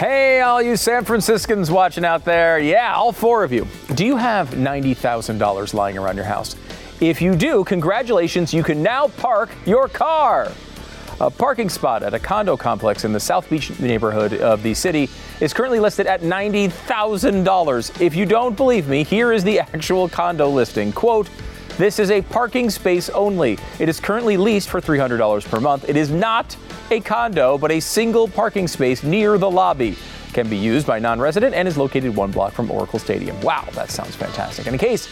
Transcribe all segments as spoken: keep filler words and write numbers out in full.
Hey, all you San Franciscans watching out there. Yeah, all four of you. Do you have ninety thousand dollars lying around your house? If you do, congratulations, you can now park your car. A parking spot at a condo complex in the South Beach neighborhood of the city is currently listed at ninety thousand dollars. If you don't believe me, here is the actual condo listing. Quote, "This is a parking space only. It is currently leased for three hundred dollars per month. It is not a condo, but a single parking space near the lobby. Can be used by non-resident and is located one block from Oracle Stadium." Wow, that sounds fantastic. And in case,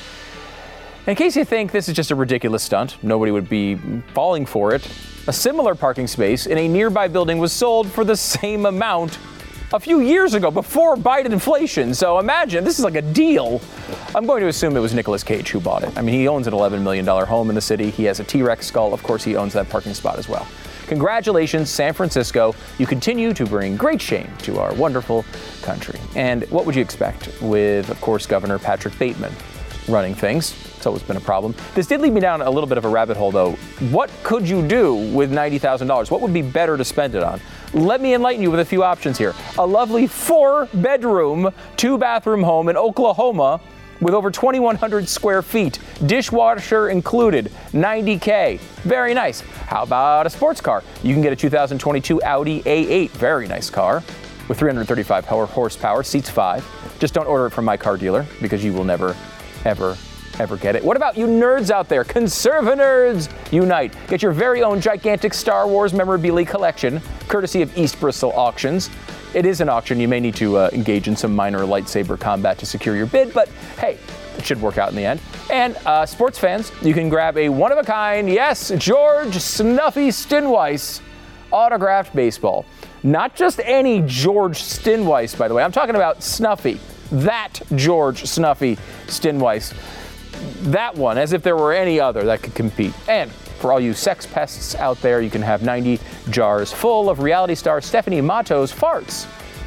in case you think this is just a ridiculous stunt, nobody would be falling for it. A similar parking space in a nearby building was sold for the same amount a few years ago, before Biden inflation. So imagine, this is like a deal. I'm going to assume it was Nicolas Cage who bought it. I mean, he owns an eleven million dollars home in the city. He has a T-Rex skull. Of course, he owns that parking spot as well. Congratulations, San Francisco. You continue to bring great shame to our wonderful country. And what would you expect with, of course, Governor Patrick Bateman running things? It's always been a problem. This did lead me down a little bit of a rabbit hole, though. What could you do with ninety thousand dollars? What would be better to spend it on? Let me enlighten you with a few options here. A lovely four-bedroom, two-bathroom home in Oklahoma with over twenty-one hundred square feet, dishwasher included, ninety K. Very nice. How about a sports car? You can get a two thousand twenty-two Audi A eight. Very nice car with three hundred thirty-five horsepower, seats five. Just don't order it from my car dealer because you will never, ever, ever get it. What about you nerds out there? Conserva-Nerds Unite. Get your very own gigantic Star Wars memorabilia collection, courtesy of East Bristol Auctions. It is an auction. You may need to uh, engage in some minor lightsaber combat to secure your bid, but hey, it should work out in the end. And uh, sports fans, you can grab a one-of-a-kind, yes, George Snuffy Stinweiss autographed baseball. Not just any George Stinweiss, by the way. I'm talking about Snuffy. That George Snuffy Stinweiss. That one, as if there were any other that could compete. And for all you sex pests out there, you can have ninety jars full of reality star Stephanie Matto's farts.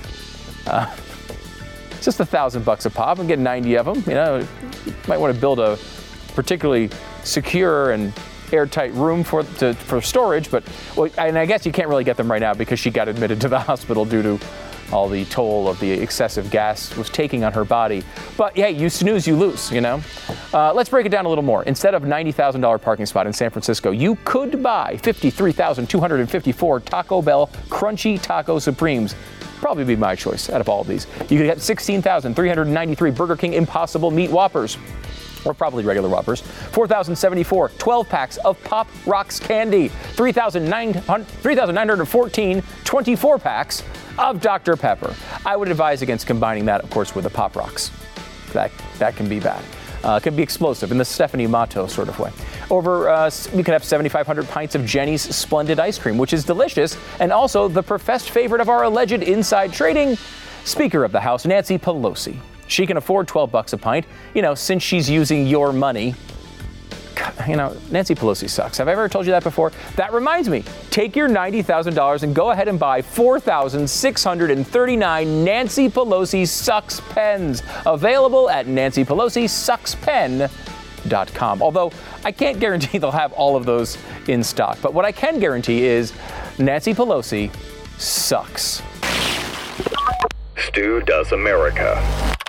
Uh, just a thousand bucks a pop and get ninety of them. You know, you might want to build a particularly secure and airtight room for to, for storage. But well, and I guess you can't really get them right now because she got admitted to the hospital due to all the toll of the excessive gas was taking on her body. But hey, you snooze, you lose, you know? Uh, let's break it down a little more. Instead of ninety thousand dollars parking spot in San Francisco, you could buy fifty-three thousand two hundred fifty-four Taco Bell Crunchy Taco Supremes. Probably be my choice out of all of these. You could get sixteen thousand three hundred ninety-three Burger King Impossible Meat Whoppers. Or probably regular Whoppers. four thousand seventy-four twelve packs of Pop Rocks candy. three thousand nine hundred fourteen twenty-four packs of Doctor Pepper. I would advise against combining that, of course, with the Pop Rocks. That, that can be bad. Uh, it can be explosive in the Stephanie Matto sort of way. Over, uh, you can have seventy-five hundred pints of Jenny's Splendid Ice Cream, which is delicious, and also the professed favorite of our alleged inside trading, Speaker of the House, Nancy Pelosi. She can afford twelve bucks a pint, you know, since she's using your money. You know, Nancy Pelosi sucks. Have I ever told you that before? That reminds me, take your ninety thousand dollars and go ahead and buy four thousand six hundred thirty-nine Nancy Pelosi Sucks pens, available at nancy pelosi sucks pen dot com. Although I can't guarantee they'll have all of those in stock, but what I can guarantee is Nancy Pelosi sucks. Stu Does America.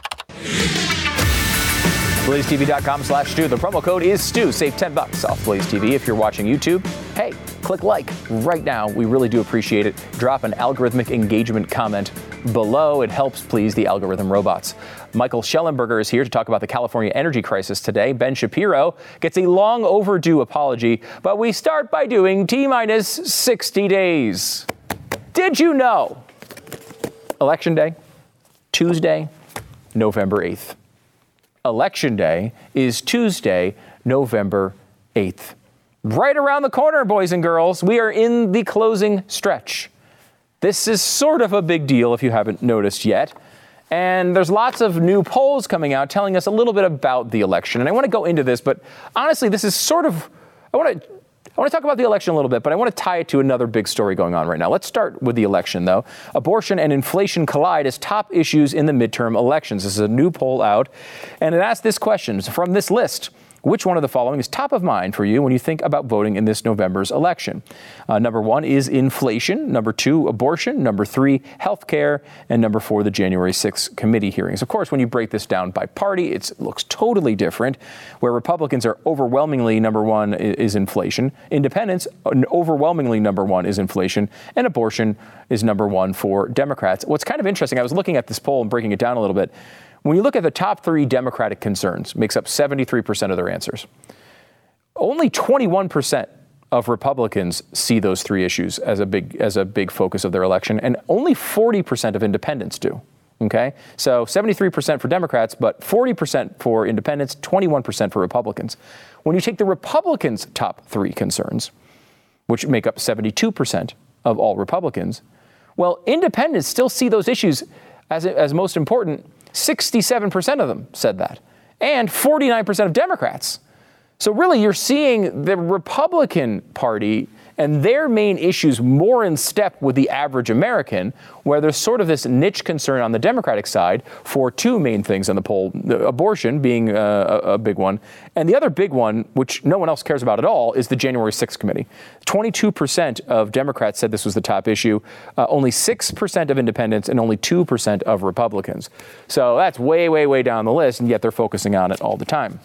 Blaze T V dot com slash Stu. The promo code is Stu. Save ten bucks off Blaze T V if you're watching YouTube. Hey, click like right now. We really do appreciate it. Drop an algorithmic engagement comment below. It helps please the algorithm robots. Michael Schellenberger is here to talk about the California energy crisis today. Ben Shapiro gets a long overdue apology, but we start by doing T-minus sixty days. Did you know? Election Day, Tuesday, November eighth. Election Day is Tuesday, November eighth. Right around the corner, boys and girls. We are in the closing stretch. This is sort of a big deal if you haven't noticed yet. And there's lots of new polls coming out telling us a little bit about the election. And I want to go into this, but honestly, this is sort of, I want to I want to talk about the election a little bit, but I want to tie it to another big story going on right now. Let's start with the election, though. Abortion and inflation collide as top issues in the midterm elections. This is a new poll out, and it asks this question from this list. Which one of the following is top of mind for you when you think about voting in this November's election? Uh, number one is inflation. Number two, abortion. Number three, health care. And number four, the January sixth committee hearings. Of course, when you break this down by party, it's, it looks totally different, where Republicans are overwhelmingly number one is inflation. Independents, overwhelmingly number one is inflation. And abortion is number one for Democrats. What's kind of interesting, I was looking at this poll and breaking it down a little bit. When you look at the top three Democratic concerns, makes up seventy-three percent of their answers. Only twenty-one percent of Republicans see those three issues as a big as a big focus of their election, and only forty percent of independents do. Okay, so seventy-three percent for Democrats, but forty percent for independents, twenty-one percent for Republicans. When you take the Republicans' top three concerns, which make up seventy-two percent of all Republicans, well, independents still see those issues as as most important. sixty-seven percent of them said that, and forty-nine percent of Democrats. So really, you're seeing the Republican Party and their main issues more in step with the average American, where there's sort of this niche concern on the Democratic side for two main things on the poll, abortion being a, a big one. And the other big one, which no one else cares about at all, is the January sixth committee. twenty-two percent of Democrats said this was the top issue, uh, only six percent of independents and only two percent of Republicans. So that's way, way, way down the list, and yet they're focusing on it all the time.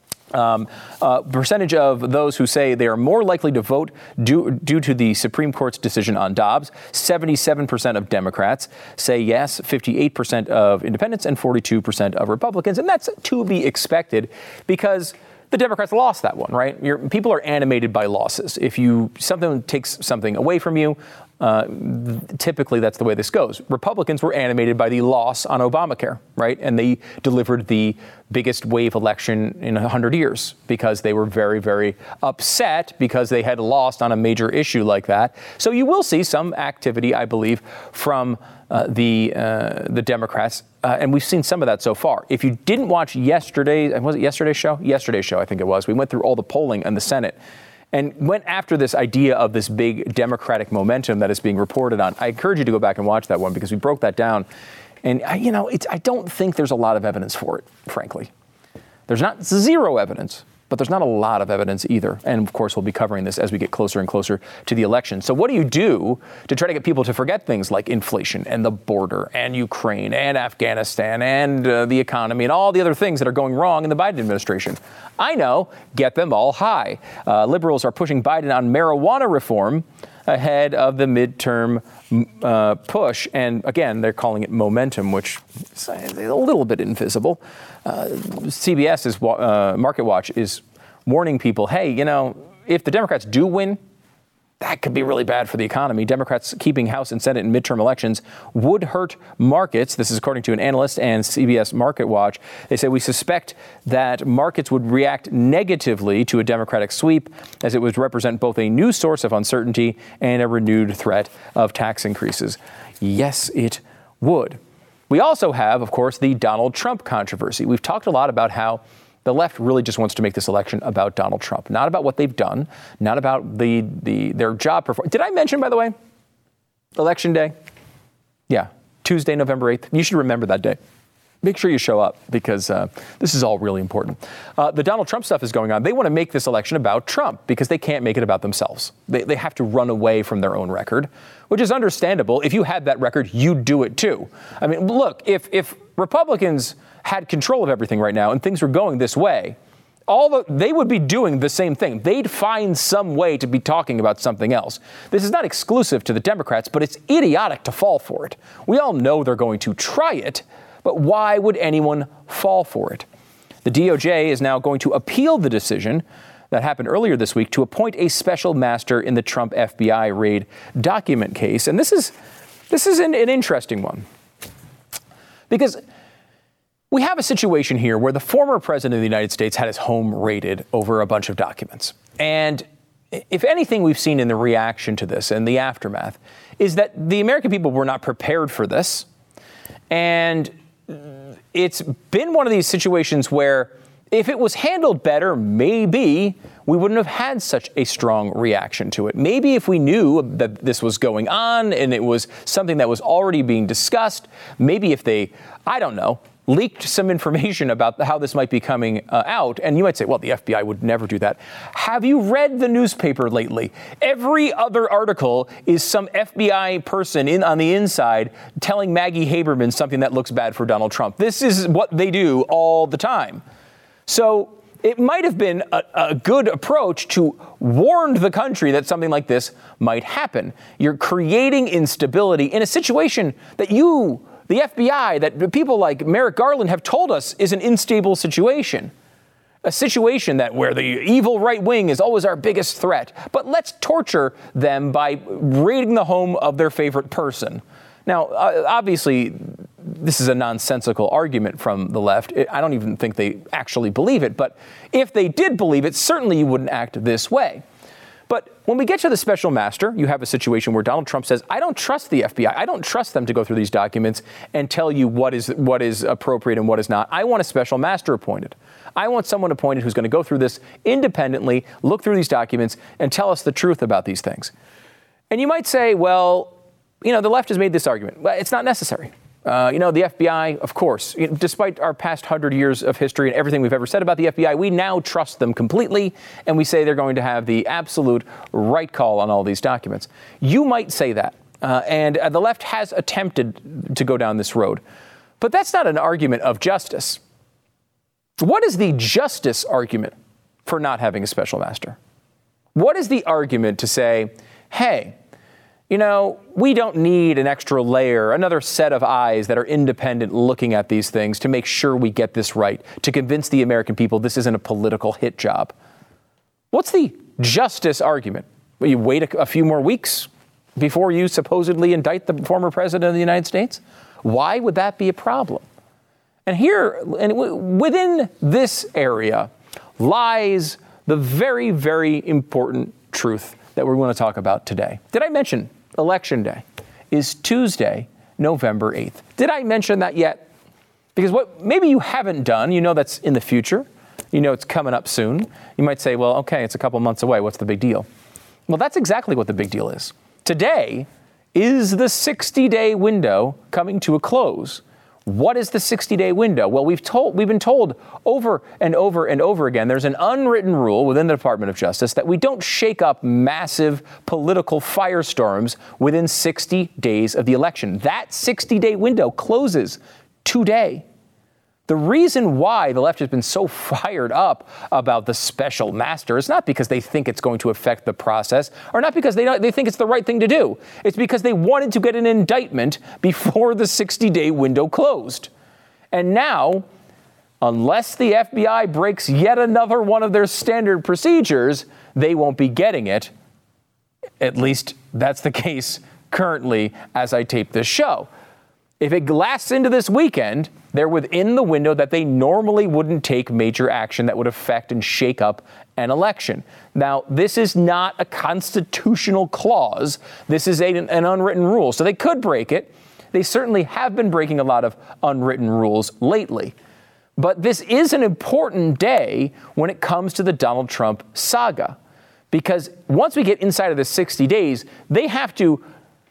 Um, uh, percentage of those who say they are more likely to vote due, due to the Supreme Court's decision on Dobbs, seventy-seven percent of Democrats say yes, fifty-eight percent of independents and forty-two percent of Republicans. And that's to be expected because the Democrats lost that one, right? You're, people are animated by losses. If you something takes something away from you, uh, typically that's the way this goes. Republicans were animated by the loss on Obamacare, right? And they delivered the biggest wave election in one hundred years because they were very, very upset because they had lost on a major issue like that. So you will see some activity, I believe, from uh, the uh, the Democrats. Uh, and we've seen some of that so far. If you didn't watch yesterday, was it yesterday's show? Yesterday's show, I think it was. We went through all the polling in the Senate and went after this idea of this big Democratic momentum that is being reported on. I encourage you to go back and watch that one because we broke that down. And, I, you know, it's, I don't think there's a lot of evidence for it, frankly. There's not zero evidence, but there's not a lot of evidence either. And, of course, we'll be covering this as we get closer and closer to the election. So what do you do to try to get people to forget things like inflation and the border and Ukraine and Afghanistan and uh, the economy and all the other things that are going wrong in the Biden administration? I know, get them all high. Uh, liberals are pushing Biden on marijuana reform ahead of the midterm uh, push. And again, they're calling it momentum, which is a little bit invisible. Uh, C B S is uh, Market Watch is warning people, hey, you know, if the Democrats do win, that could be really bad for the economy. Democrats keeping House and Senate in midterm elections would hurt markets. This is according to an analyst and C B S Market Watch. They say we suspect that markets would react negatively to a Democratic sweep as it would represent both a new source of uncertainty and a renewed threat of tax increases. Yes, it would. We also have, of course, the Donald Trump controversy. We've talked a lot about how the left really just wants to make this election about Donald Trump, not about what they've done, not about the, the their job performance. Did I mention, by the way, Election Day? Yeah, Tuesday, November eighth. You should remember that day. Make sure you show up because uh, this is all really important. Uh, the Donald Trump stuff is going on. They want to make this election about Trump because they can't make it about themselves. They, they have to run away from their own record, which is understandable. If you had that record, you'd do it too. I mean, look, if if Republicans had control of everything right now and things were going this way, all the, they would be doing the same thing. They'd find some way to be talking about something else. This is not exclusive to the Democrats, but it's idiotic to fall for it. We all know they're going to try it, but why would anyone fall for it? The D O J is now going to appeal the decision that happened earlier this week to appoint a special master in the Trump F B I raid document case. And this is this is an, an interesting one because we have a situation here where the former president of the United States had his home raided over a bunch of documents. And if anything we've seen in the reaction to this and the aftermath is that the American people were not prepared for this. And it's been one of these situations where if it was handled better, maybe we wouldn't have had such a strong reaction to it. Maybe if we knew that this was going on and it was something that was already being discussed, maybe if they, I don't know, leaked some information about how this might be coming uh, out. And you might say, well, the F B I would never do that. Have you read the newspaper lately? Every other article is some F B I person in on the inside telling Maggie Haberman something that looks bad for Donald Trump. This is what they do all the time. So it might have been a, a good approach to warn the country that something like this might happen. You're creating instability in a situation that you, the F B I, that people like Merrick Garland have told us is an unstable situation. A situation that where the evil right wing is always our biggest threat. But let's torture them by raiding the home of their favorite person. Now, uh, obviously, this is a nonsensical argument from the left. I don't even think they actually believe it. But if they did believe it, certainly you wouldn't act this way. But when we get to the special master, you have a situation where Donald Trump says, I don't trust the F B I. I don't trust them to go through these documents and tell you what is what is appropriate and what is not. I want a special master appointed. I want someone appointed who's going to go through this independently, look through these documents, and tell us the truth about these things. And you might say, well, you know, the left has made this argument. Well, it's not necessary. Uh, you know, the F B I, of course, you know, despite our past hundred years of history and everything we've ever said about the F B I, we now trust them completely, and we say they're going to have the absolute right call on all these documents. You might say that, uh, and uh, the left has attempted to go down this road, but that's not an argument of justice. What is the justice argument for not having a special master? What is the argument to say, hey, you know, we don't need an extra layer, another set of eyes that are independent looking at these things to make sure we get this right, to convince the American people this isn't a political hit job. What's the justice argument? Will you wait a, a few more weeks before you supposedly indict the former president of the United States? Why would that be a problem? And here, and w- within this area, lies the very, very important truth that we're going to talk about today. Did I mention Election Day is Tuesday, November eighth? Did I mention that yet? Because what maybe you haven't done, you know that's in the future. You know it's coming up soon. You might say, well, okay, it's a couple months away. What's the big deal? Well, that's exactly what the big deal is. Today is the sixty-day window coming to a close. What is the sixty-day window? Well, we've told, we've been told over and over and over again, there's an unwritten rule within the Department of Justice that we don't shake up massive political firestorms within sixty days of the election. That sixty-day window closes today. The reason why the left has been so fired up about the special master is not because they think it's going to affect the process, or not because they don't, they think it's the right thing to do. It's because they wanted to get an indictment before the sixty-day window closed. And now, unless the F B I breaks yet another one of their standard procedures, they won't be getting it. At least that's the case currently as I tape this show. If it lasts into this weekend, they're within the window that they normally wouldn't take major action that would affect and shake up an election. Now, this is not a constitutional clause. This is a, an unwritten rule. So they could break it. They certainly have been breaking a lot of unwritten rules lately. But this is an important day when it comes to the Donald Trump saga. Because once we get inside of the sixty days, they have to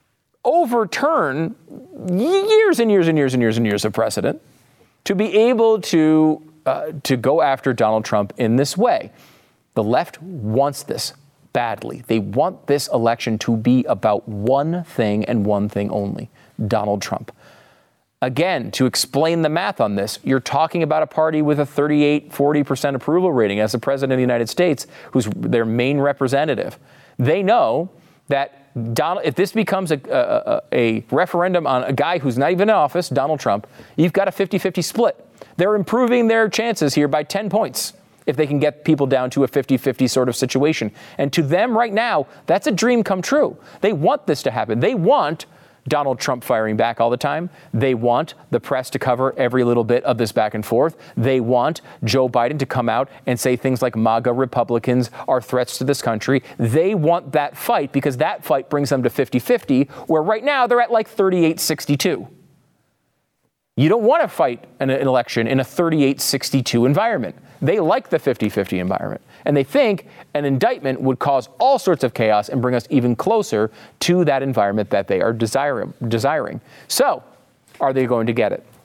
overturn years and years and years and years and years of precedent to be able to uh, to go after Donald Trump in this way. The left wants this badly. They want this election to be about one thing and one thing only, Donald Trump. Again, to explain the math on this, you're talking about a party with a thirty-eight, forty percent approval rating as the president of the United States, who's their main representative. They know that Donald, if this becomes a, a, a referendum on a guy who's not even in office, Donald Trump, you've got a fifty-fifty split. They're improving their chances here by ten points if they can get people down to a fifty-fifty sort of situation. And to them right now, that's a dream come true. They want this to happen. They want Donald Trump firing back all the time. They want the press to cover every little bit of this back and forth. They want Joe Biden to come out and say things like MAGA Republicans are threats to this country. They want that fight because that fight brings them to fifty-fifty, where right now they're at like thirty-eight sixty-two. You don't want to fight an, an election in a thirty-eight sixty-two environment. They like the fifty-fifty environment. And they think an indictment would cause all sorts of chaos and bring us even closer to that environment that they are desir- desiring. So, are they going to get it?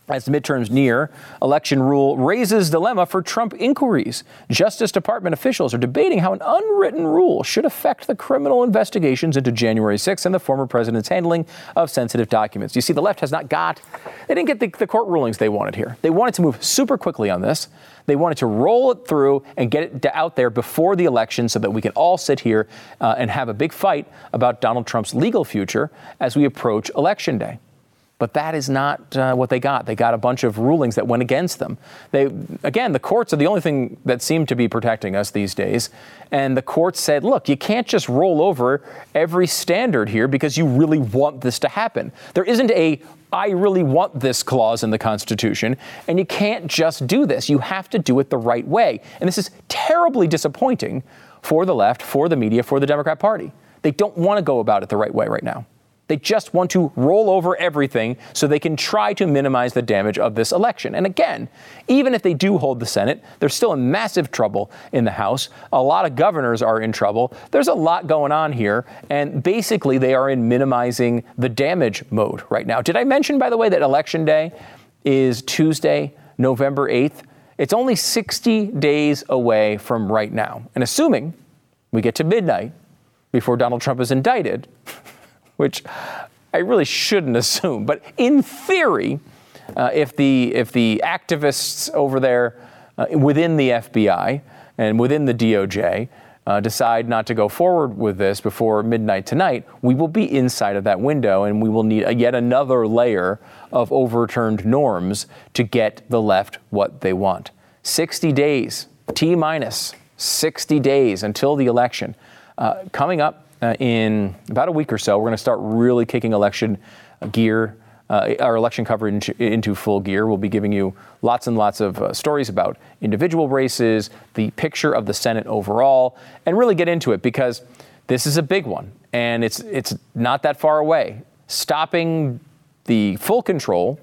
As the midterms near, election rule raises dilemma for Trump inquiries. Justice Department officials are debating how an unwritten rule should affect the criminal investigations into January sixth and the former president's handling of sensitive documents. You see, the left has not got, they didn't get the, the court rulings they wanted here. They wanted to move super quickly on this. They wanted to roll it through and get it out there before the election so that we can all sit here uh, and have a big fight about Donald Trump's legal future as we approach Election Day. But that is not uh, what they got. They got a bunch of rulings that went against them. They, again, the courts are the only thing that seem to be protecting us these days. And the courts said, look, you can't just roll over every standard here because you really want this to happen. There isn't a I really want this clause in the Constitution, and you can't just do this. You have to do it the right way. And this is terribly disappointing for the left, for the media, for the Democrat Party. They don't want to go about it the right way right now. They just want to roll over everything so they can try to minimize the damage of this election. And again, even if they do hold the Senate, they're still in massive trouble in the House. A lot of governors are in trouble. There's a lot going on here. And basically, they are in minimizing the damage mode right now. Did I mention, by the way, that Election Day is Tuesday, November eighth? It's only sixty days away from right now. And assuming we get to midnight before Donald Trump is indicted, which I really shouldn't assume. But in theory, uh, if the if the activists over there uh, within the F B I and within the D O J uh, decide not to go forward with this before midnight tonight, we will be inside of that window, and we will need a, yet another layer of overturned norms to get the left what they want. sixty days, T minus sixty days until the election. Uh, coming up, Uh, in about a week or so, we're going to start really kicking election gear, uh, our election coverage into, into full gear. We'll be giving you lots and lots of uh, stories about individual races, the picture of the Senate overall, and really get into it because this is a big one and it's it's not that far away. Stopping the full control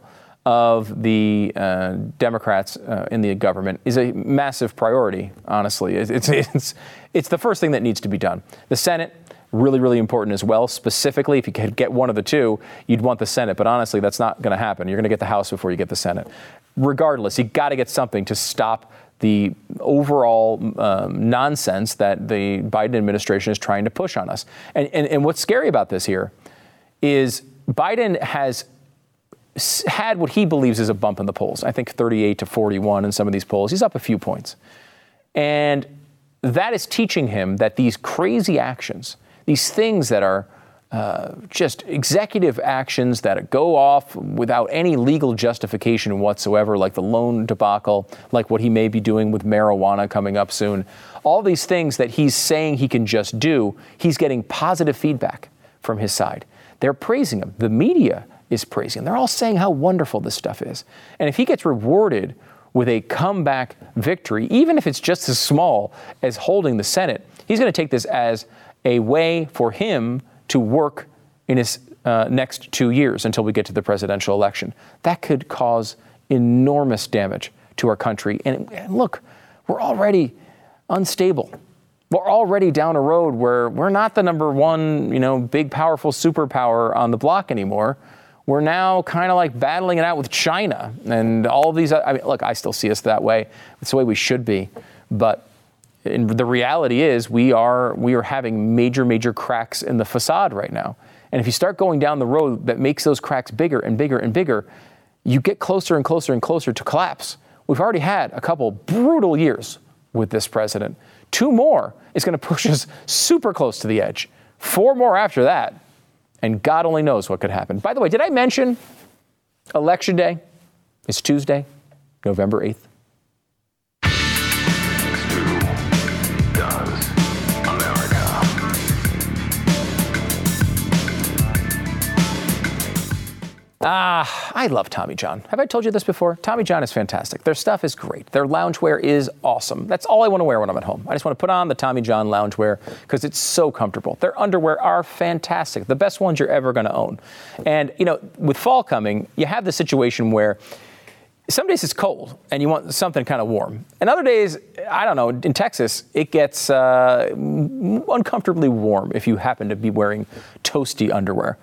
of the uh, Democrats uh, in the government is a massive priority, honestly. It's, it's, it's, it's the first thing that needs to be done. The Senate, really, really important as well. Specifically, if you could get one of the two, you'd want the Senate. But honestly, that's not going to happen. You're going to get the House before you get the Senate. Regardless, you got to get something to stop the overall um, nonsense that the Biden administration is trying to push on us. And, and, and what's scary about this here is Biden has had what he believes is a bump in the polls. I think thirty-eight to forty-one in some of these polls. He's up a few points. And that is teaching him that these crazy actions, these things that are uh, just executive actions that go off without any legal justification whatsoever, like the loan debacle, like what he may be doing with marijuana coming up soon, all these things that he's saying he can just do, he's getting positive feedback from his side. They're praising him. The media is praising him. They're all saying how wonderful this stuff is. And if he gets rewarded with a comeback victory, even if it's just as small as holding the Senate, he's going to take this as a way for him to work in his uh, next two years until we get to the presidential election. That could cause enormous damage to our country. And, and look, we're already unstable. We're already down a road where we're not the number one, you know, big, powerful superpower on the block anymore. We're now kind of like battling it out with China and all these. I mean, look, I still see us that way. It's the way we should be. But in, the reality is we are we are having major, major cracks in the facade right now. And if you start going down the road that makes those cracks bigger and bigger and bigger, you get closer and closer and closer to collapse. We've already had a couple brutal years with this president. Two more is going to push us super close to the edge. Four more after that. And God only knows what could happen. By the way, did I mention Election Day is Tuesday, November eighth? Ah, I love Tommy John. Have I told you this before? Tommy John is fantastic. Their stuff is great. Their loungewear is awesome. That's all I want to wear when I'm at home. I just want to put on the Tommy John loungewear because it's so comfortable. Their underwear are fantastic. The best ones you're ever going to own. And, you know, with fall coming, you have the situation where some days it's cold and you want something kind of warm. And other days, I don't know, in Texas, it gets uh, uncomfortably warm if you happen to be wearing toasty underwear.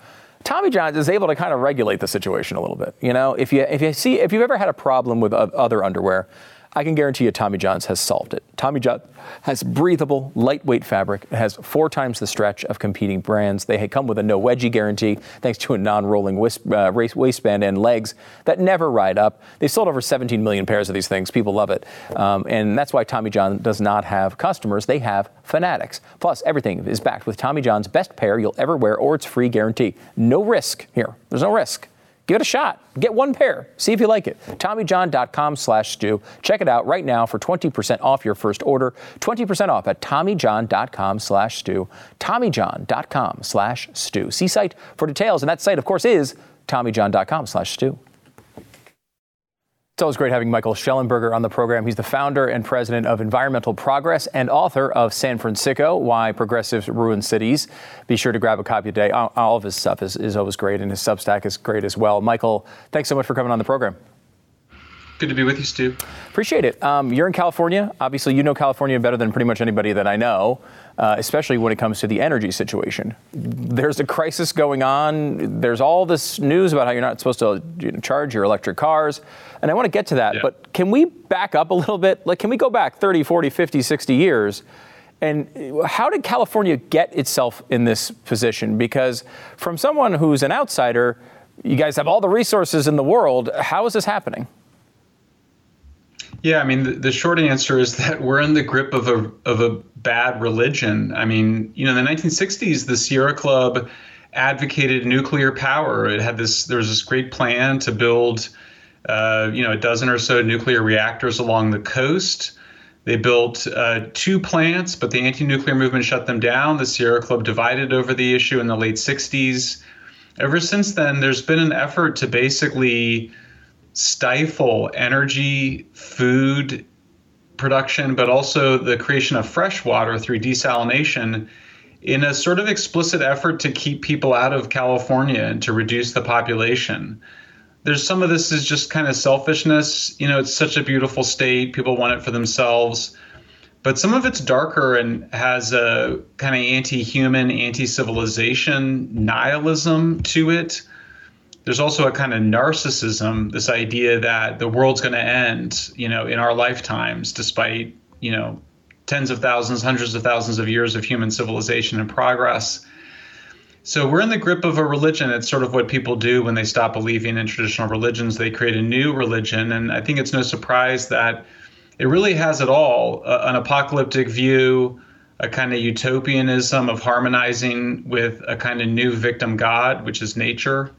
Tommy John's is able to kind of regulate the situation a little bit. You know, if you if you see if you've ever had a problem with other underwear, I can guarantee you Tommy John's has solved it. Tommy John has breathable, lightweight fabric. It has four times the stretch of competing brands. They come with a no wedgie guarantee thanks to a non-rolling waist, uh, waistband and legs that never ride up. They've sold over seventeen million pairs of these things. People love it. Um, and that's why Tommy John does not have customers. They have fanatics. Plus, everything is backed with Tommy John's best pair you'll ever wear or its free guarantee. No risk here. There's no risk. Give it a shot. Get one pair. See if you like it. TommyJohn.com slash Stu. Check it out right now for twenty percent off your first order. twenty percent off at TommyJohn.com slash Stu. TommyJohn.com slash Stu. See site for details. And that site, of course, is TommyJohn.com slash Stu. It's always great having Michael Shellenberger on the program. He's the founder and president of Environmental Progress and author of San Fransicko, Why Progressives Ruin Cities. Be sure to grab a copy today. All of his stuff is, is always great, and his Substack is great as well. Michael, thanks so much for coming on the program. Good to be with you, Stu. Appreciate it. Um, you're in California. Obviously, you know California better than pretty much anybody that I know, uh, especially when it comes to the energy situation. There's a crisis going on. There's all this news about how you're not supposed to you know, charge your electric cars. And I want to get to that. Yeah. But can we back up a little bit? Like, can we go back thirty, forty, fifty, sixty years? And how did California get itself in this position? Because from someone who's an outsider, you guys have all the resources in the world. How is this happening? Yeah, I mean, the, the short answer is that we're in the grip of a of a bad religion. I mean, you know, in the nineteen sixties, the Sierra Club advocated nuclear power. It had this, there was this great plan to build, uh, you know, a dozen or so nuclear reactors along the coast. They built uh, two plants, but the anti-nuclear movement shut them down. The Sierra Club divided over the issue in the late sixties. Ever since then, there's been an effort to basically stifle energy, food production, but also the creation of fresh water through desalination in a sort of explicit effort to keep people out of California and to reduce the population. There's some of this is just kind of selfishness. You know, it's such a beautiful state. People want it for themselves. But some of it's darker and has a kind of anti-human, anti-civilization nihilism to it. There's also a kind of narcissism, this idea that the world's going to end, you know, in our lifetimes, despite, you know, tens of thousands, hundreds of thousands of years of human civilization and progress. So we're in the grip of a religion. It's sort of what people do when they stop believing in traditional religions. They create a new religion. And I think it's no surprise that it really has it all, uh, an apocalyptic view, a kind of utopianism of harmonizing with a kind of new victim god, which is nature.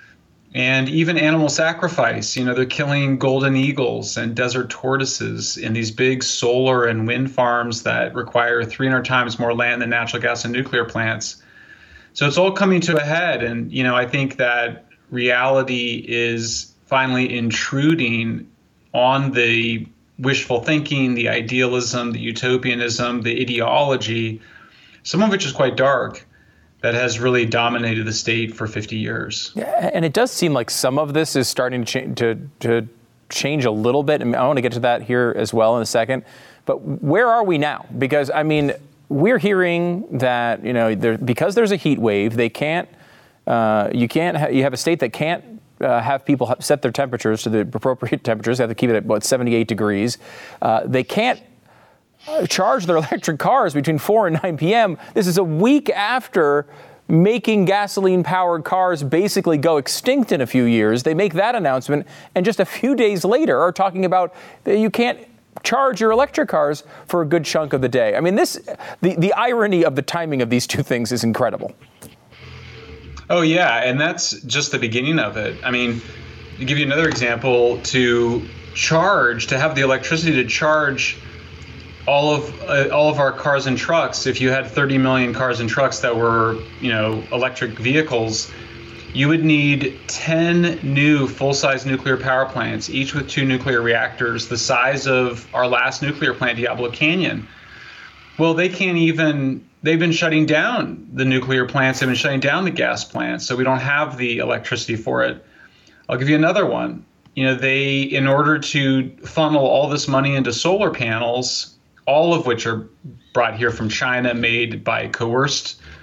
And even animal sacrifice, you know, they're killing golden eagles and desert tortoises in these big solar and wind farms that require three hundred times more land than natural gas and nuclear plants. So it's all coming to a head. And, you know, I think that reality is finally intruding on the wishful thinking, the idealism, the utopianism, the ideology, some of which is quite dark, that has really dominated the state for fifty years. Yeah, and it does seem like some of this is starting to, cha- to, to change a little bit. I mean, I want to get to that here as well in a second. But where are we now? Because, I mean, we're hearing that, you know, there, because there's a heat wave, they can't, uh, you can't, ha- you have a state that can't uh, have people set their temperatures to the appropriate temperatures. They have to keep it at, what, seventy-eight degrees. Uh, they can't charge their electric cars between four and nine p.m. This is a week after making gasoline-powered cars basically go extinct in a few years. They make that announcement, and just a few days later are talking about that you can't charge your electric cars for a good chunk of the day. I mean, this the, the irony of the timing of these two things is incredible. Oh, yeah, and that's just the beginning of it. I mean, to give you another example, to charge, to have the electricity to charge all of uh, all of our cars and trucks, if you had thirty million cars and trucks that were, you know, electric vehicles, you would need ten new full-size nuclear power plants, each with two nuclear reactors, the size of our last nuclear plant, Diablo Canyon. Well, they can't even, they've been shutting down the nuclear plants, they've been shutting down the gas plants, so we don't have the electricity for it. I'll give you another one. You know, they, in order to funnel all this money into solar panels, all of which are brought here from China, made by coerced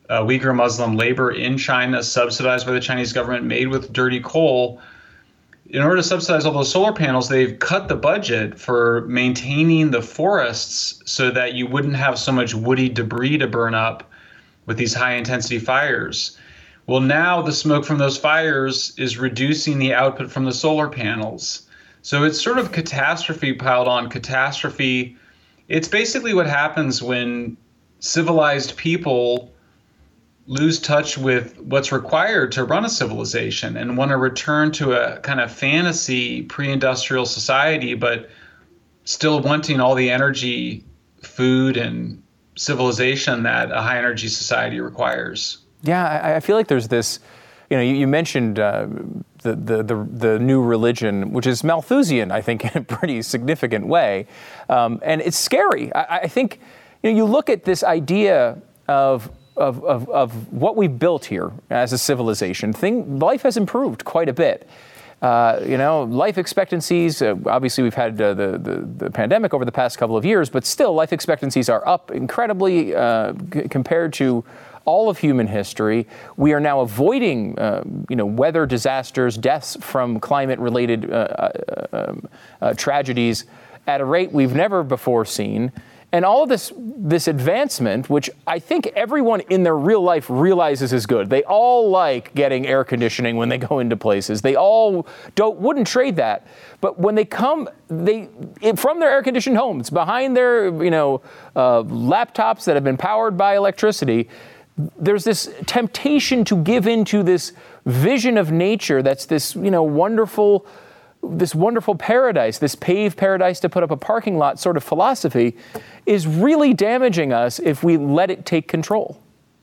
uh, Uyghur Muslim labor in China, subsidized by the Chinese government, made with dirty coal. In order to subsidize all those solar panels, they've cut the budget for maintaining the forests so that you wouldn't have so much woody debris to burn up with these high-intensity fires. Well, now the smoke from those fires is reducing the output from the solar panels. So it's sort of catastrophe piled on catastrophe. It's basically what happens when civilized people lose touch with what's required to run a civilization and want to return to a kind of fantasy pre-industrial society, but still wanting all the energy, food, and civilization that a high energy society requires. Yeah, I, I feel like there's this, you know, you, you mentioned uh, the, the, the, the new religion, which is Malthusian, I think, in a pretty significant way. Um, and it's scary. I, I think, you know, you look at this idea of Of, of, of what we've built here as a civilization. Thing, life has improved quite a bit. Uh, you know, life expectancies, uh, obviously we've had uh, the, the, the pandemic over the past couple of years, but still life expectancies are up incredibly uh, c- compared to all of human history. We are now avoiding, uh, you know, weather disasters, deaths from climate-related uh, uh, um, uh, tragedies at a rate we've never before seen. And all of this this advancement, which I think everyone in their real life realizes is good. They all like getting air conditioning when they go into places. They all don't wouldn't trade that. But when they come, they from their air conditioned homes, behind their you know uh, laptops that have been powered by electricity, there's this temptation to give into this vision of nature that's this you know wonderful. this wonderful paradise, this paved paradise to put up a parking lot sort of philosophy is really damaging us if we let it take control.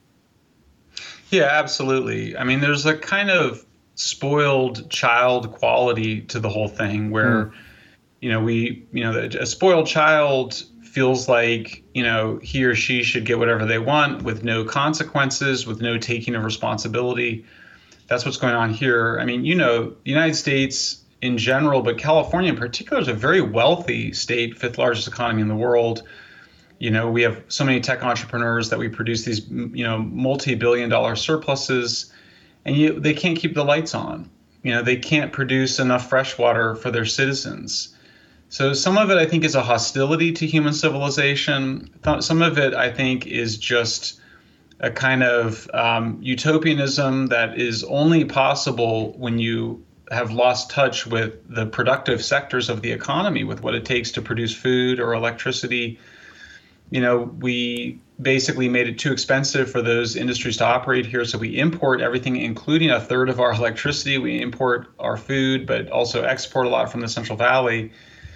Yeah, absolutely. I mean, there's a kind of spoiled child quality to the whole thing where, mm. you know, we, you know, a spoiled child feels like, you know, he or she should get whatever they want with no consequences, with no taking of responsibility. That's what's going on here. I mean, you know, the United States in general, but California in particular is a very wealthy state, fifth largest economy in the world. You know, we have so many tech entrepreneurs that we produce these, you know, multi-billion dollar surpluses, and you, they can't keep the lights on. You know, they can't produce enough fresh water for their citizens. So some of it, I think, is a hostility to human civilization. Some of it, I think, is just a kind of um, utopianism that is only possible when you have lost touch with the productive sectors of the economy, with what it takes to produce food or electricity. You know, we basically made it too expensive for those industries to operate here. So we import everything, including a third of our electricity. We import our food, but also export a lot from the Central Valley.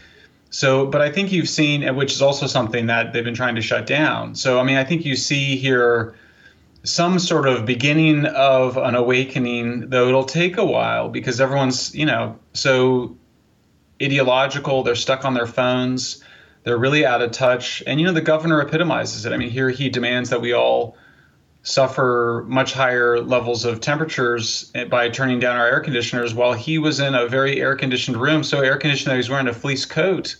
So, but I think you've seen, which is also something that they've been trying to shut down. So, I mean, I think you see here some sort of beginning of an awakening, though it'll take a while because everyone's, you know, so ideological. They're stuck on their phones. They're really out of touch. And, you know, the governor epitomizes it. I mean, here he demands that we all suffer much higher levels of temperatures by turning down our air conditioners while he was in a very air-conditioned room, so air-conditioned that he was wearing a fleece coat.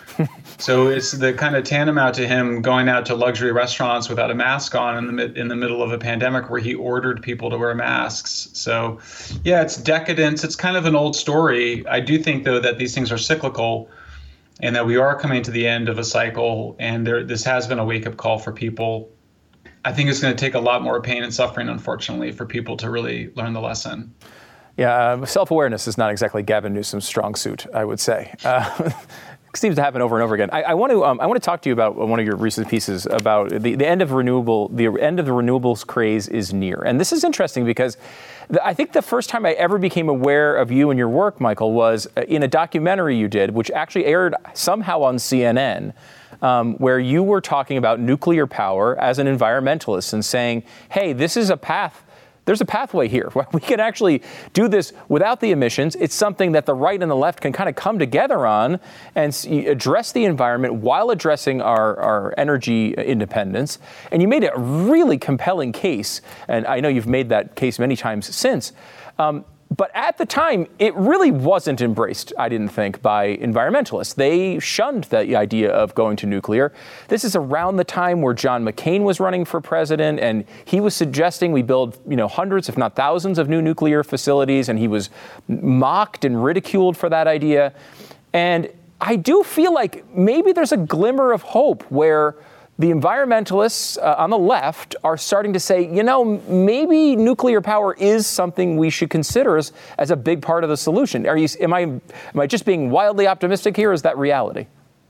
So it's the kind of tantamount to him going out to luxury restaurants without a mask on in the mid, in the middle of a pandemic where he ordered people to wear masks. So, yeah, it's decadence. It's kind of an old story. I do think, though, that these things are cyclical and that we are coming to the end of a cycle, and there, this has been a wake-up call for people. I think it's going to take a lot more pain and suffering, unfortunately, for people to really learn the lesson. Yeah, uh, self-awareness is not exactly Gavin Newsom's strong suit, I would say. Uh, seems to happen over and over again. I, I want to um, I want to talk to you about one of your recent pieces about the, the end of renewable the end of the renewables craze is near. And this is interesting because the, I think the first time I ever became aware of you and your work, Michael, was in a documentary you did, which actually aired somehow on C N N, um, where you were talking about nuclear power as an environmentalist and saying, hey, this is a path. There's a pathway here. We can actually do this without the emissions. It's something that the right and the left can kind of come together on and address the environment while addressing our, our energy independence. And you made a really compelling case. And I know you've made that case many times since. Um, But at the time, it really wasn't embraced, I didn't think, by environmentalists. They shunned the idea of going to nuclear. This is around the time where John McCain was running for president, and he was suggesting we build, you know, hundreds, if not thousands, of new nuclear facilities, and he was mocked and ridiculed for that idea. And I do feel like maybe there's a glimmer of hope where the environmentalists uh, on the left are starting to say, you know, maybe nuclear power is something we should consider as, as a big part of the solution. Are you? Am I? Am I just being wildly optimistic here? Or is that reality?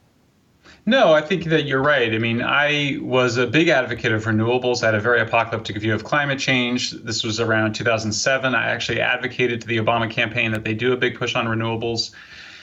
No, I think that you're right. I mean, I was a big advocate of renewables. I had a very apocalyptic view of climate change. This was around two thousand seven. I actually advocated to the Obama campaign that they do a big push on renewables.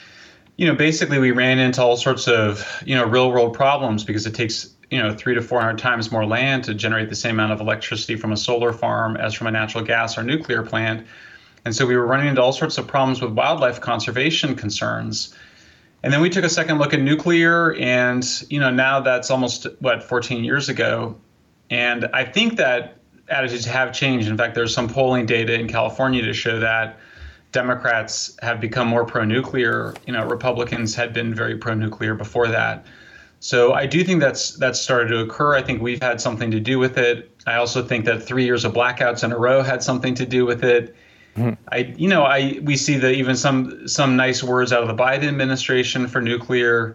You know, basically, we ran into all sorts of, you know, real world problems because it takes, you know, three to four hundred times more land to generate the same amount of electricity from a solar farm as from a natural gas or nuclear plant. And so we were running into all sorts of problems with wildlife conservation concerns. And then we took a second look at nuclear, and, you know, now that's almost, what, fourteen years ago. And I think that attitudes have changed. In fact, there's some polling data in California to show that Democrats have become more pro-nuclear. You know, Republicans had been very pro-nuclear before that. So I do think that's that's started to occur. I think we've had something to do with it. I also think that three years of blackouts in a row had something to do with it. Mm-hmm. I, you know, I we see that even some some nice words out of the Biden administration for nuclear,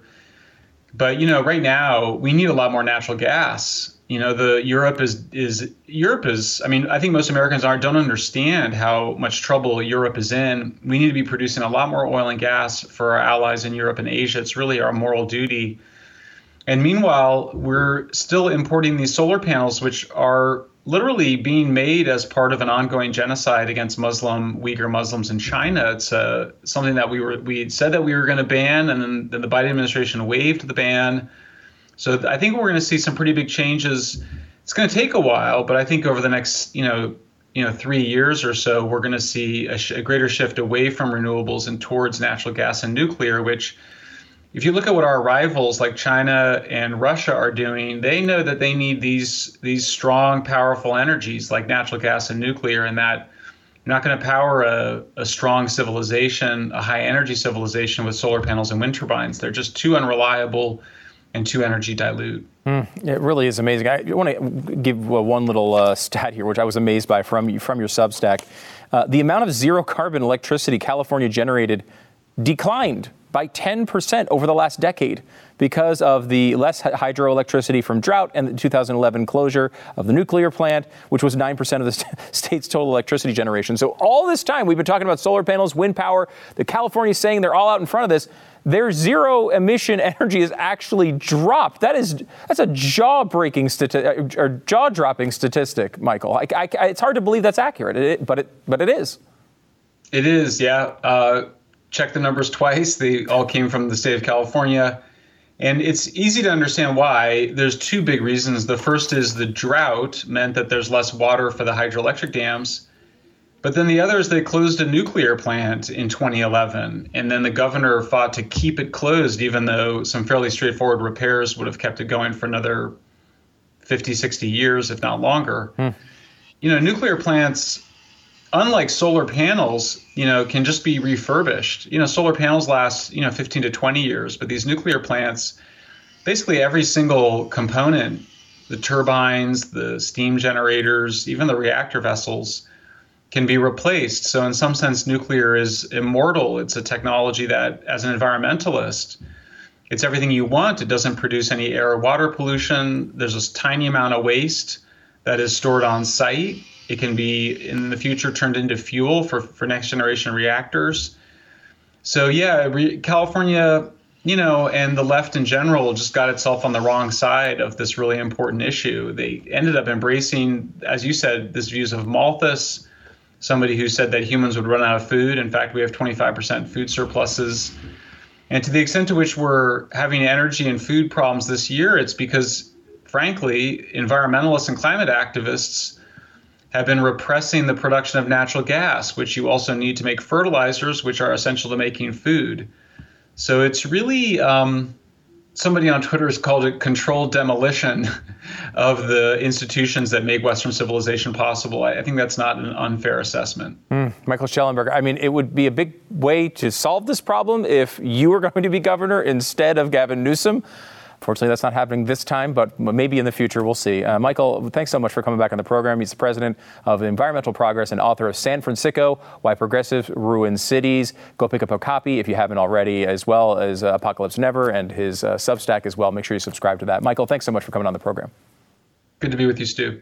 but you know, right now we need a lot more natural gas. You know, the Europe is is Europe is. I mean, I think most Americans aren't don't understand how much trouble Europe is in. We need to be producing a lot more oil and gas for our allies in Europe and Asia. It's really our moral duty. And meanwhile, we're still importing these solar panels, which are literally being made as part of an ongoing genocide against Muslim, Uyghur Muslims in China. It's uh, something that we were we said that we were going to ban, and then, then the Biden administration waived the ban. So I think we're going to see some pretty big changes. It's going to take a while, but I think over the next, you know, you know, three years or so, we're going to see a, sh- a greater shift away from renewables and towards natural gas and nuclear, which, if you look at what our rivals like China and Russia are doing, they know that they need these these strong, powerful energies like natural gas and nuclear, and that you're not going to power a, a strong civilization, a high energy civilization with solar panels and wind turbines. They're just too unreliable and too energy dilute. Mm, it really is amazing. I want to give uh, one little uh, stat here, which I was amazed by from, from your Substack. Uh, the amount of zero carbon electricity California generated declined by ten percent over the last decade because of the less hydroelectricity from drought and the two thousand eleven closure of the nuclear plant, which was nine percent of the st- state's total electricity generation. So all this time we've been talking about solar panels, wind power. The California is saying they're all out in front of this. Their zero emission energy has actually dropped. That is, that's a jaw-breaking stati- or jaw-dropping statistic, Michael. I, I, it's hard to believe that's accurate, it, but it, but it is. It is, yeah. Uh, check the numbers twice. They all came from the state of California. And it's easy to understand why. There's two big reasons. The first is the drought meant that there's less water for the hydroelectric dams. But then the other is they closed a nuclear plant in twenty eleven. And then the governor fought to keep it closed, even though some fairly straightforward repairs would have kept it going for another fifty, sixty years, if not longer. Hmm. You know, nuclear plants, unlike solar panels, you know, can just be refurbished. You know, solar panels last, you know, fifteen to twenty years, but these nuclear plants, basically every single component, the turbines, the steam generators, even the reactor vessels, can be replaced. So in some sense, nuclear is immortal. It's a technology that, as an environmentalist, it's everything you want. It doesn't produce any air or water pollution. There's this tiny amount of waste that is stored on site. It can be, in the future, turned into fuel for, for next generation reactors. So yeah, re- California, you know, and the left in general just got itself on the wrong side of this really important issue. They ended up embracing, as you said, this views of Malthus, somebody who said that humans would run out of food. In fact, we have twenty-five percent food surpluses. And to the extent to which we're having energy and food problems this year, it's because, frankly, environmentalists and climate activists have been repressing the production of natural gas, which you also need to make fertilizers, which are essential to making food. So it's really, um, somebody on Twitter has called it controlled demolition of the institutions that make Western civilization possible. I, I think that's not an unfair assessment. Mm, Michael Shellenberger, I mean, it would be a big way to solve this problem if you were going to be governor instead of Gavin Newsom. Fortunately, that's not happening this time, but maybe in the future, we'll see. Uh, Michael, thanks so much for coming back on the program. He's the president of Environmental Progress and author of San Francisco, Why Progressives Ruin Cities. Go pick up a copy if you haven't already, as well as uh, Apocalypse Never and his uh, Substack as well. Make sure you subscribe to that. Michael, thanks so much for coming on the program. Good to be with you, Stu.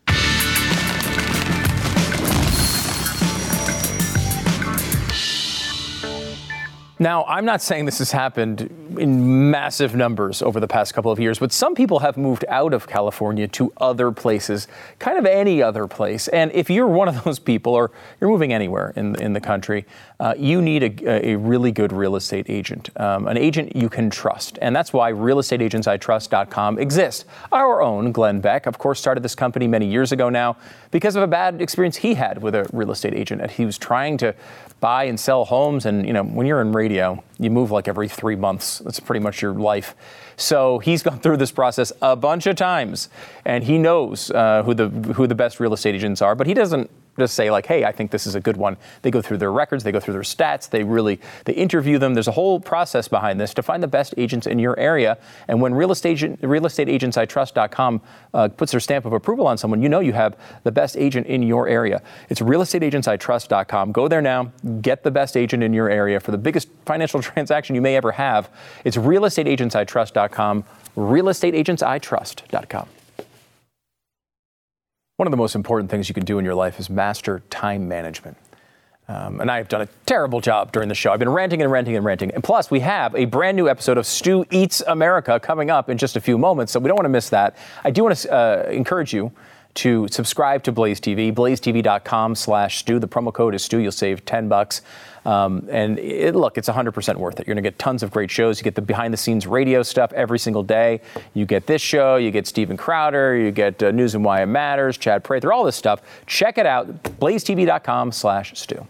Now, I'm not saying this has happened in massive numbers over the past couple of years, but some people have moved out of California to other places, kind of any other place. And if you're one of those people, or you're moving anywhere in, in the country, uh, you need a, a really good real estate agent, um, an agent you can trust. And that's why real estate agents I trust dot com exists. Our own Glenn Beck, of course, started this company many years ago now because of a bad experience he had with a real estate agent. And he was trying to buy and sell homes. And, you know, when you're in radio, you move like every three months. That's pretty much your life. So he's gone through this process a bunch of times, and he knows uh, who the who the best real estate agents are. But he doesn't just say like, hey, I think this is a good one. They go through their records, they go through their stats, they really, they interview them. There's a whole process behind this to find the best agents in your area. And when real estate agent, real estate agents I trust dot com uh, puts their stamp of approval on someone, you know you have the best agent in your area. It's real estate agents I trust dot com. Go there now, get the best agent in your area for the biggest financial transaction you may ever have. It's real estate agents I trust dot com, real estate agents I trust dot com. One of the most important things you can do in your life is master time management. Um, and I have done a terrible job during the show. I've been ranting and ranting and ranting. And plus, we have a brand new episode of Stu Eats America coming up in just a few moments, so we don't want to miss that. I do want to uh, encourage you to subscribe to Blaze T V, blaze t v dot com slash Stu. The promo code is Stu. You'll save ten bucks. Um, and it, look, it's one hundred percent worth it. You're going to get tons of great shows. You get the behind-the-scenes radio stuff every single day. You get this show. You get Steven Crowder. You get uh, News and Why It Matters, Chad Prather, all this stuff. Check it out, blaze t v dot com slash Stu.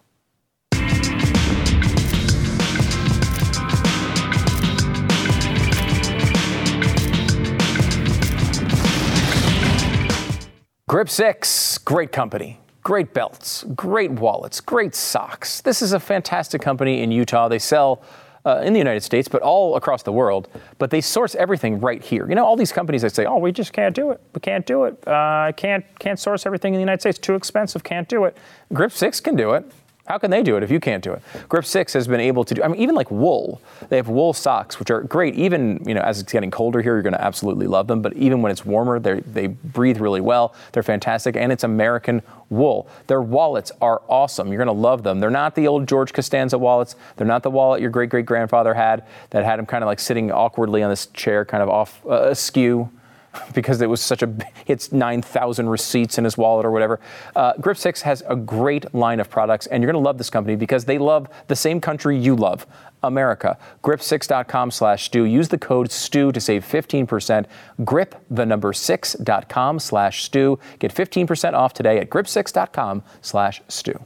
Grip six, great company. Great belts, great wallets, great socks. This is a fantastic company in Utah. They sell uh, in the United States, but all across the world. But they source everything right here. You know, all these companies that say, oh, we just can't do it. We can't do it. I uh, can't can't source everything in the United States. Too expensive. Can't do it. Grip six can do it. How can they do it if you can't do it? Grip six has been able to do, I mean, even like wool. They have wool socks, which are great. Even, you know, as it's getting colder here, you're going to absolutely love them. But even when it's warmer, they they breathe really well. They're fantastic. And it's American wool. Their wallets are awesome. You're going to love them. They're not the old George Costanza wallets. They're not the wallet your great-great-grandfather had that had him kind of like sitting awkwardly on this chair, kind of off uh, askew, because it was such a, it's nine thousand receipts in his wallet or whatever. Uh, Grip six has a great line of products, and you're going to love this company because they love the same country you love, America. grip six dot com slash Stu. Use the code Stu to save fifteen percent. Grip, the number six dot com slash Stu. Get fifteen percent off today at grip six dot com slash Stu.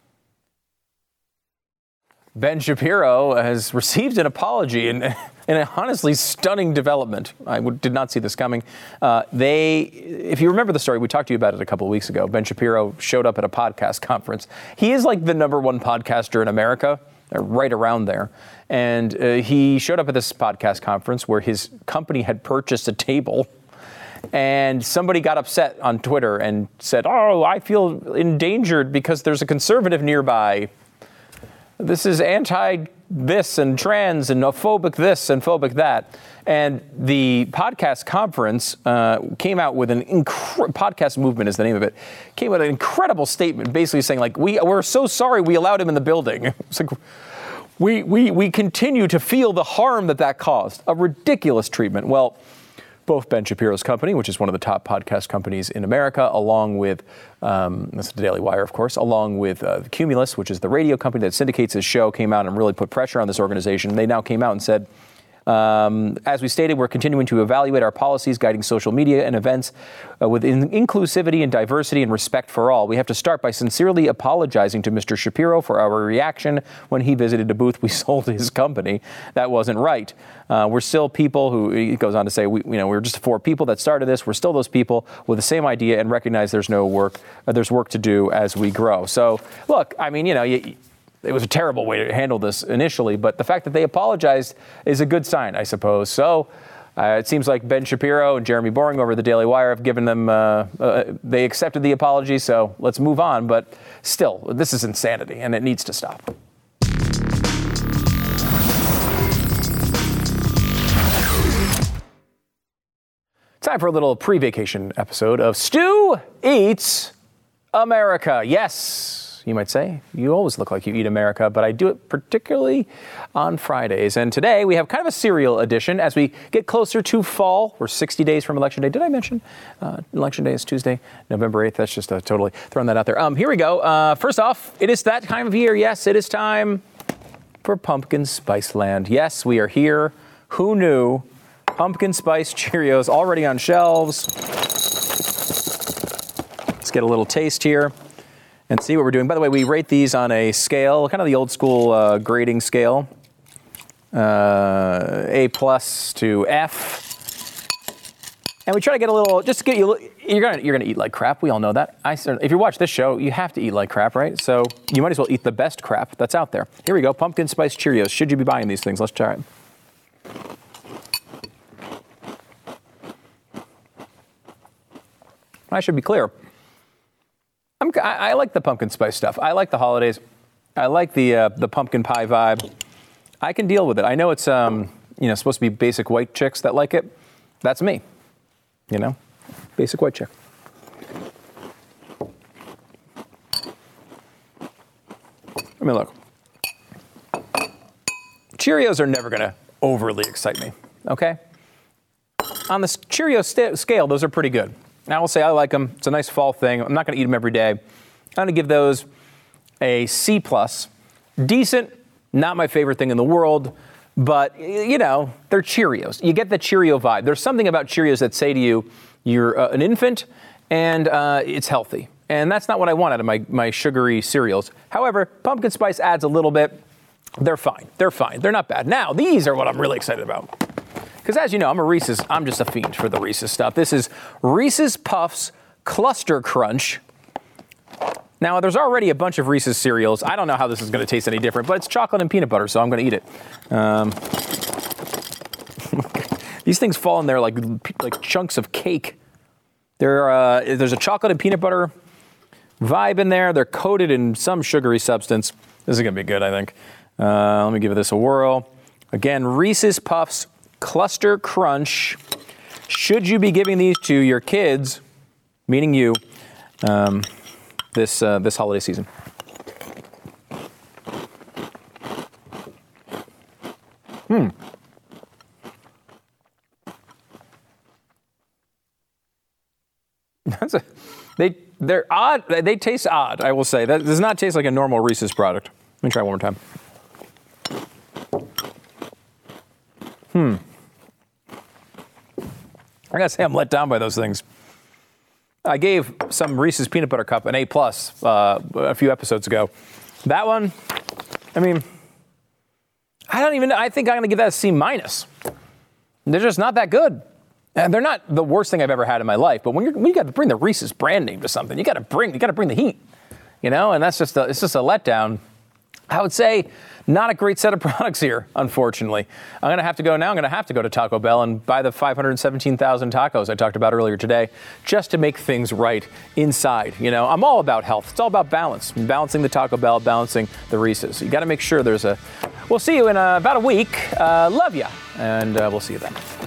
Ben Shapiro has received an apology in, in an honestly stunning development. I would, did not see this coming. Uh, they, if you remember the story, we talked to you about it a couple of weeks ago. Ben Shapiro showed up at a podcast conference. He is like the number one podcaster in America, right around there. And uh, he showed up at this podcast conference where his company had purchased a table. And somebody got upset on Twitter and said, oh, I feel endangered because there's a conservative nearby. This is anti this and trans and phobic this and phobic that. And the podcast conference uh, came out with an incre- podcast movement is the name of it, came with an incredible statement basically saying like, we, we're so sorry we allowed him in the building. It's like, we, we, we continue to feel the harm that that caused. A ridiculous treatment. Well, both Ben Shapiro's company, which is one of the top podcast companies in America, along with, um, that's the Daily Wire, of course, along with uh, Cumulus, which is the radio company that syndicates his show, came out and really put pressure on this organization. They now came out and said, Um, as we stated, we're continuing to evaluate our policies guiding social media and events uh, with in- inclusivity and diversity and respect for all. We have to start by sincerely apologizing to Mister Shapiro for our reaction when he visited a booth we sold his company. That wasn't right. Uh, we're still people who, he goes on to say, we, you know, we're just four people that started this. We're still those people with the same idea and recognize there's no work, uh, there's work to do as we grow. So, look, I mean, you know, you, it was a terrible way to handle this initially, but the fact that they apologized is a good sign, I suppose. So uh, it seems like Ben Shapiro and Jeremy Boring over the Daily Wire have given them, uh, uh, they accepted the apology, so let's move on. But still, this is insanity, and it needs to stop. Time for a little pre-vacation episode of Stu Eats America. Yes. You might say, you always look like you eat America, but I do it particularly on Fridays. And today we have kind of a cereal edition as we get closer to fall. We're sixty days from Election Day. Did I mention uh, Election Day is Tuesday, November eighth? That's just uh, totally throwing that out there. Um, here we go. Uh, first off, it is that time of year. Yes, it is time for Pumpkin Spice Land. Yes, we are here. Who knew? Pumpkin Spice Cheerios already on shelves. Let's get a little taste here and see what we're doing. By the way, we rate these on a scale, kind of the old school uh, grading scale, uh, A plus to F, and we try to get a little, just to get you, you're gonna you're gonna eat like crap. We all know that. I if you watch this show, you have to eat like crap, right? So you might as well eat the best crap that's out there. Here we go, Pumpkin Spice Cheerios. Should you be buying these things? Let's try it. I should be clear. I'm, I, I like the pumpkin spice stuff. I like the holidays. I like the uh, the pumpkin pie vibe. I can deal with it. I know it's um, you know supposed to be basic white chicks that like it. That's me. You know, basic white chick. I mean, look. Cheerios are never going to overly excite me. Okay. On the Cheerio st- scale, those are pretty good. I will say I like them. It's a nice fall thing. I'm not going to eat them every day. I'm going to give those a C plus. Decent, not my favorite thing in the world, but, you know, they're Cheerios. You get the Cheerio vibe. There's something about Cheerios that say to you, you're uh, an infant and uh, it's healthy. And that's not what I want out of my, my sugary cereals. However, pumpkin spice adds a little bit. They're fine. They're fine. They're not bad. Now, these are what I'm really excited about. Because as you know, I'm a Reese's, I'm just a fiend for the Reese's stuff. This is Reese's Puffs Cluster Crunch. Now, there's already a bunch of Reese's cereals. I don't know how this is going to taste any different, but it's chocolate and peanut butter, so I'm going to eat it. Um, these things fall in there like, like chunks of cake. There, uh, there's a chocolate and peanut butter vibe in there. They're coated in some sugary substance. This is going to be good, I think. Uh, let me give this a whirl. Again, Reese's Puffs Cluster Crunch. Should you be giving these to your kids, meaning you, um, this uh, this holiday season? Hmm. That's a, they they're odd. They taste odd. I will say that does not taste like a normal Reese's product. Let me try one more time. Hmm. I gotta say I'm let down by those things. I gave some Reese's Peanut Butter Cup an A plus uh, a few episodes ago. That one, I mean, I don't even. I think I'm gonna give that a C minus. They're just not that good, and they're not the worst thing I've ever had in my life. But when you're, when you got to bring the Reese's brand name to something, you got to bring you got to bring the heat, you know. And that's just a, it's just a letdown. I would say not a great set of products here, unfortunately. I'm going to have to go now. I'm going to have to go to Taco Bell and buy the five hundred seventeen thousand tacos I talked about earlier today just to make things right inside. You know, I'm all about health. It's all about balance. Balancing the Taco Bell, balancing the Reese's. You got to make sure there's a... We'll see you in uh, about a week. Uh, love ya. And uh, we'll see you then.